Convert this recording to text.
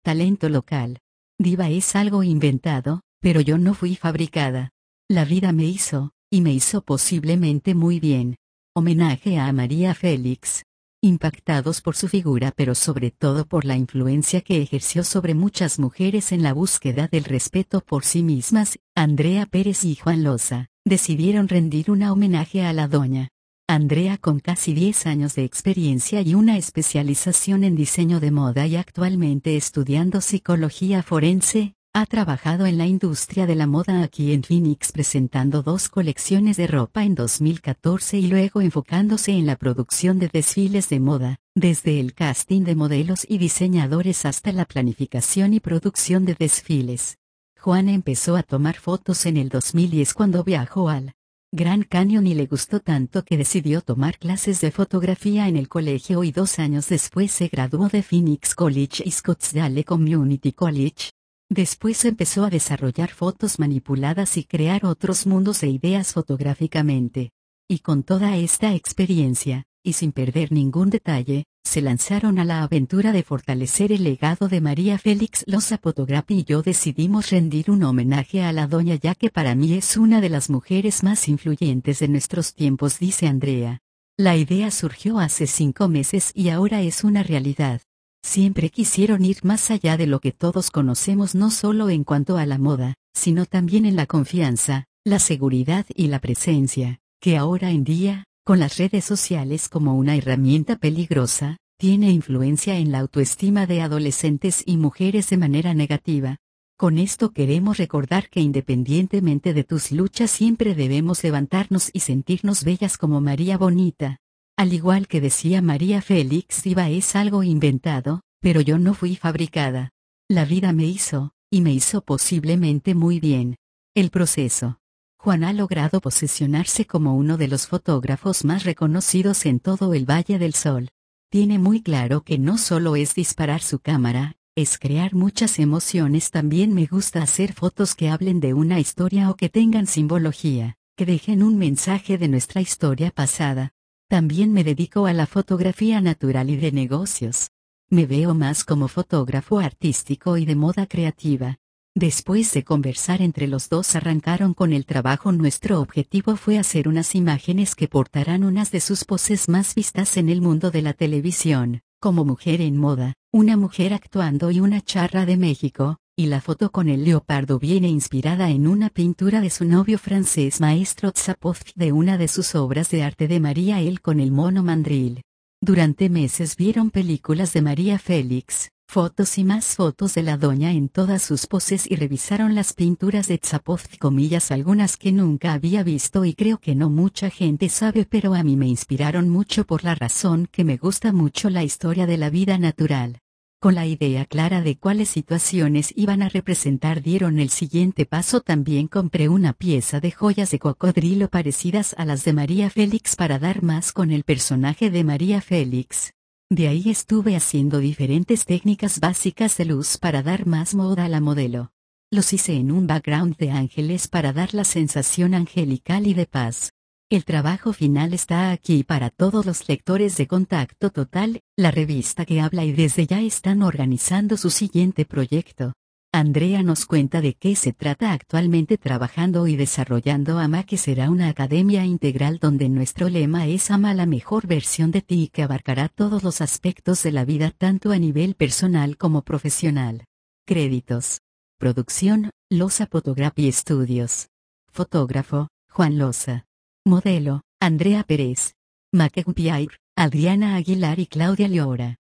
talento local. Diva es algo inventado, pero yo no fui fabricada. La vida me hizo, y me hizo posiblemente muy bien. Homenaje a María Félix. Impactados por su figura pero sobre todo por la influencia que ejerció sobre muchas mujeres en la búsqueda del respeto por sí mismas, Andrea Pérez y Juan Loza, decidieron rendir un homenaje a la doña. Andrea, con casi 10 años de experiencia y una especialización en diseño de moda y actualmente estudiando psicología forense, ha trabajado en la industria de la moda aquí en Phoenix presentando 2 colecciones de ropa en 2014 y luego enfocándose en la producción de desfiles de moda, desde el casting de modelos y diseñadores hasta la planificación y producción de desfiles. Juan empezó a tomar fotos en el 2010 cuando viajó al Grand Canyon y le gustó tanto que decidió tomar clases de fotografía en el colegio y 2 años después se graduó de Phoenix College y Scottsdale Community College. Después empezó a desarrollar fotos manipuladas y crear otros mundos de ideas fotográficamente. Y con toda esta experiencia, y sin perder ningún detalle, se lanzaron a la aventura de fortalecer el legado de María Félix Loza Photography y yo decidimos rendir un homenaje a la doña ya que para mí es una de las mujeres más influyentes de nuestros tiempos, dice Andrea. La idea surgió hace 5 meses y ahora es una realidad. Siempre quisieron ir más allá de lo que todos conocemos no solo en cuanto a la moda, sino también en la confianza, la seguridad y la presencia, que ahora en día, con las redes sociales como una herramienta peligrosa, tiene influencia en la autoestima de adolescentes y mujeres de manera negativa. Con esto queremos recordar que independientemente de tus luchas siempre debemos levantarnos y sentirnos bellas como María Bonita. Al igual que decía María Félix, diva es algo inventado, pero yo no fui fabricada. La vida me hizo, y me hizo posiblemente muy bien. El proceso. Juan ha logrado posicionarse como uno de los fotógrafos más reconocidos en todo el Valle del Sol. Tiene muy claro que no solo es disparar su cámara, es crear muchas emociones. También me gusta hacer fotos que hablen de una historia o que tengan simbología, que dejen un mensaje de nuestra historia pasada. También me dedico a la fotografía natural y de negocios. Me veo más como fotógrafo artístico y de moda creativa. Después de conversar entre los dos arrancaron con el trabajo. Nuestro objetivo fue hacer unas imágenes que portarán unas de sus poses más vistas en el mundo de la televisión, como Mujer en Moda, Una mujer actuando y Una charra de México, y la foto con el leopardo viene inspirada en una pintura de su novio francés Maestro Zapothk de una de sus obras de arte de María él con el mono mandril. Durante meses vieron películas de María Félix, fotos y más fotos de la doña en todas sus poses y revisaron las pinturas de Zapothk, comillas, algunas que nunca había visto y creo que no mucha gente sabe, pero a mí me inspiraron mucho por la razón que me gusta mucho la historia de la vida natural. Con la idea clara de cuáles situaciones iban a representar dieron el siguiente paso. También compré una pieza de joyas de cocodrilo parecidas a las de María Félix para dar más con el personaje de María Félix. De ahí estuve haciendo diferentes técnicas básicas de luz para dar más moda a la modelo. Los hice en un background de ángeles para dar la sensación angelical y de paz. El trabajo final está aquí para todos los lectores de Contacto Total, la revista que habla, y desde ya están organizando su siguiente proyecto. Andrea nos cuenta de qué se trata actualmente trabajando y desarrollando AMA, que será una academia integral donde nuestro lema es Ama la mejor versión de ti y que abarcará todos los aspectos de la vida tanto a nivel personal como profesional. Créditos. Producción, Loza Photography Studios. Fotógrafo, Juan Loza. Modelo, Andrea Pérez. Make-up, Adriana Aguilar y Claudia Llora.